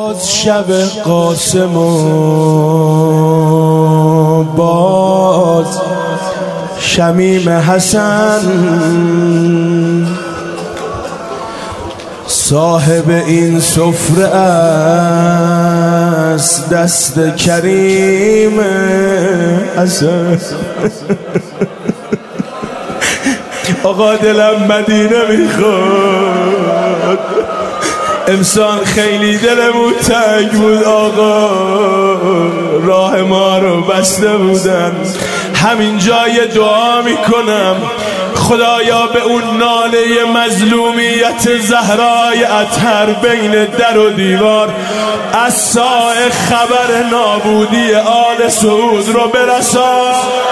باز شب قاسم و باز شمیم حسن صاحب این سفره است دست کریم حسن. آقا دلم مدینه میخواد، امسال خیلی دلمون تنگ بود آقا، راه ما رو بسته بودن. همین جای دعا میکنم خدایا به اون ناله مظلومیت زهرای اطهر بین در و دیوار از سایه خبر نابودی آل سعود رو برسان.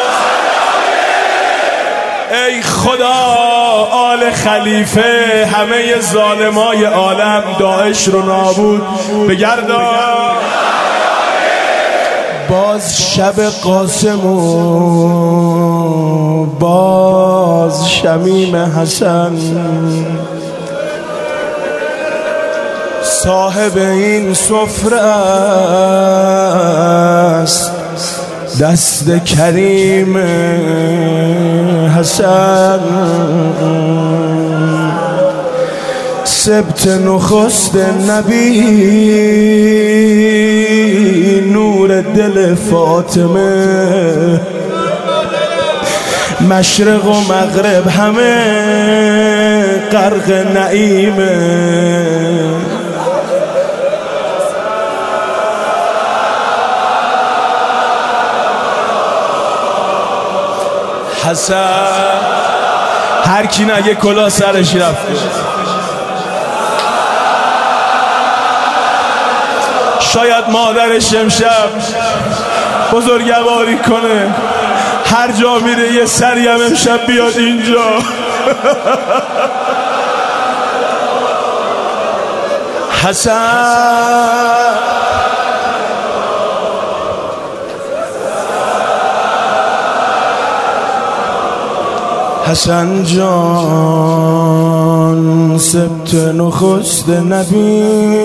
ای خدا آل خلیفه همه ظالمای عالم داعش رو نابود بگردان. باز شب قاسم و باز شمیم حسن صاحب این سفره است دست کریم حسن. سبت نخست نبی نور دل فاطمه، مشرق و مغرب همه غرق نعیمه. حسن هر کی نگه کلا سرش رفته. شاید مادرش امشب بزرگواری کنه، هر جا میره یه سریم امشب بیاد اینجا. حسن حسن جان سبت نخست نبی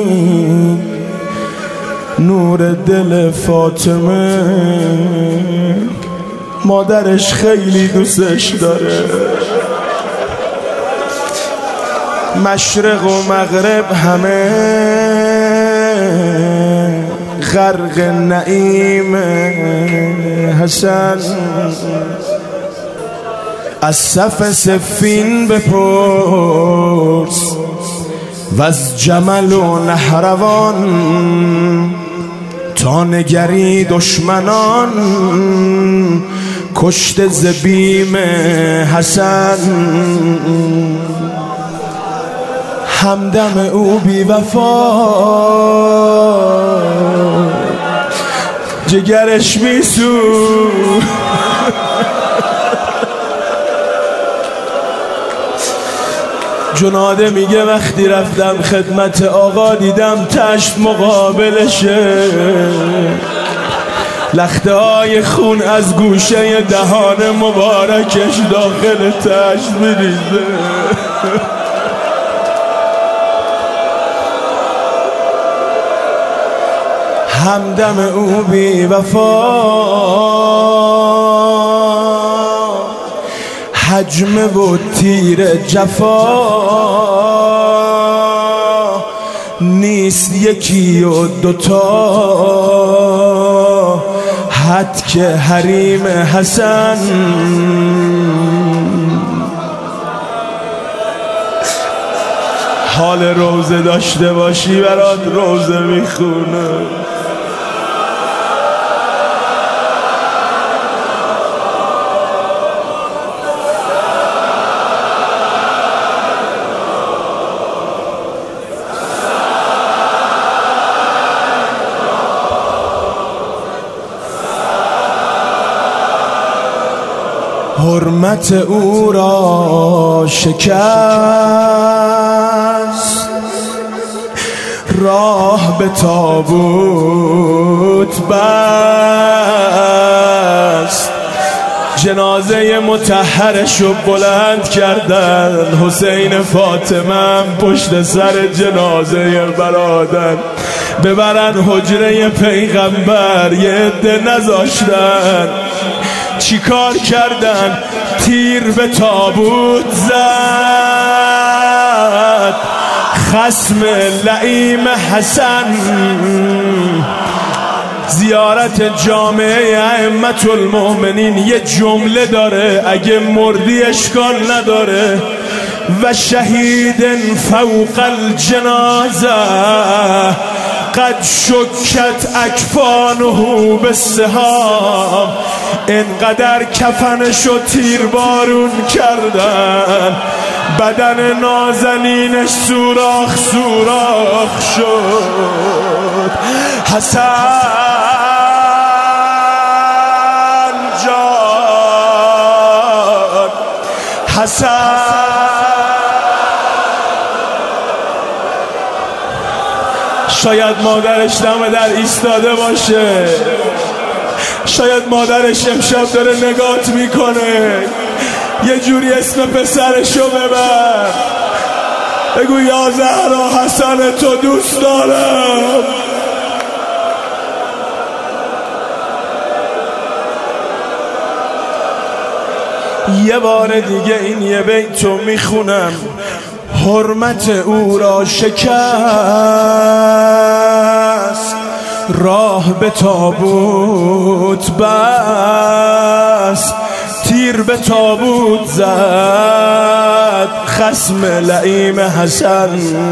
نور دل فاطمه، مادرش خیلی دوستش داره. مشرق و مغرب همه غرق نعیم حسن. از صف صفین بپرس و از جمل و نهروان، تا نگری دشمنان کشت ز بیم حسن. همدم او بی وفا جگرش میسو، جناده میگه وقتی رفتم خدمت آقا دیدم تشت مقابلشه، لخته های خون از گوشه دهان مبارکش داخل تشت میریزه. همدم او بی وفا حجمه و تیر جفا، نیست یکی و دوتا حد که حریم حسن. حال روزه داشته باشی برات روزه میخونه. حرمت او را شکست، راه به تابوت بست. جنازه مطهرش رو بلند کردن، حسین فاطمه پشت سر جنازه برادر ببرن حجره پیغمبر، یه عده نذاشتن. چی کار کردن؟ تیر به تابوت زد خصم لعیم حسن. زیارت جامعه ائمة المؤمنین یه جمله داره، اگه مردی اشکال نداره. و شهید فوق الجنازه قد شکت اکفانه بالسهام. اینقدر کفنشو تیربارون کردن، بدن نازنینش سوراخ سوراخ شد. حسن جان، حسن. شاید مادرش دم در ایستاده باشه، شاید مادرش امشب داره نگات میکنه. یه جوری اسم پسرشو ببر، بگو یا زهرا حسن تو دوست دارم. یه بار دیگه این یه بیتو میخونم. حرمت او را شکست، راه به تابوت بست. تیر به تابوت زد خصم لعیم حسن.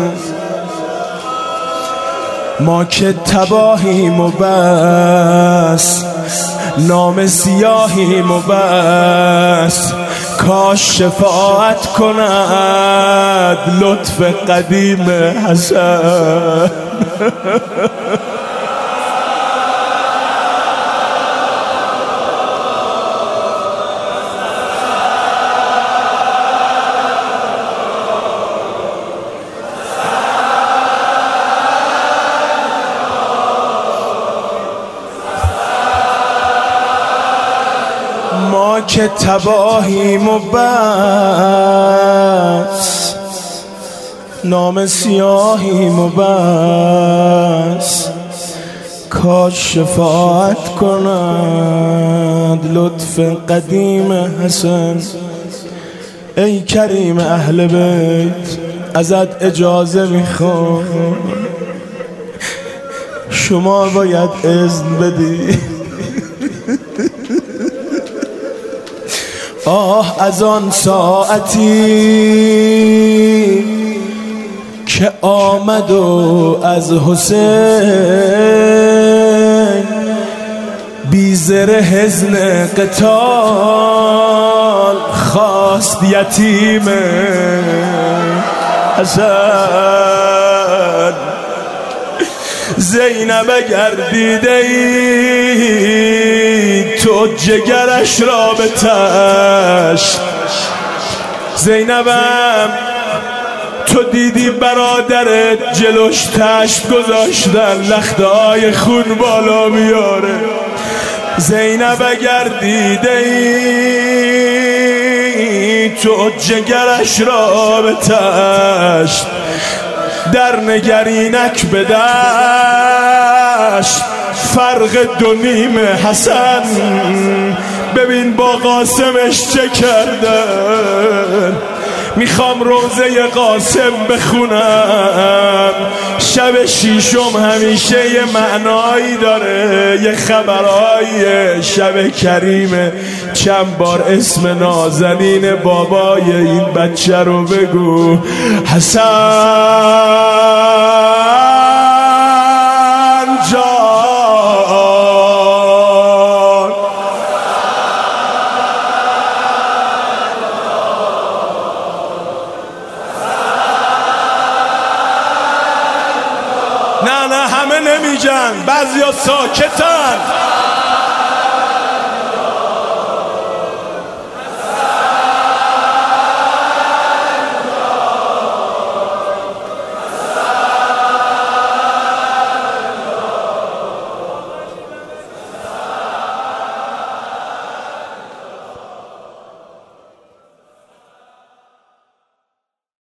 ما که تباهیم و بس، نام سیاهیم و بس. کاش شفاعت کند لطف قدیم حسن. ما که تباهیم و بس، نام سیاهیم و بس. کاش شفاعت کند لطف قدیم حسن. ای کریم اهل بیت، ازت اجازه میخوام، شما باید اذن بدی. آه از آن ساعتی که آمد و از حسین بی زره حزن قتال خواست یتیم حسن. زینب گردیده ای تو جگرش را به تشت. زینبم تو دیدی برادرت جلوش تشت گذاشتن، لخته‌های خون بالا میاره. زینب گردیده ای تو جگرش را به تشت. در نگرینک به دشت فرق دو نیم حسن. ببین با قاسمش چه کردن. میخوام روزه قاسم بخونم. شب شیشم همیشه یه معنایی داره، یه خبرایی. شب کریم چند بار اسم نازنین بابای این بچه رو بگو. حسن جان. نه همه نمیگن، بعضیا ساکتن.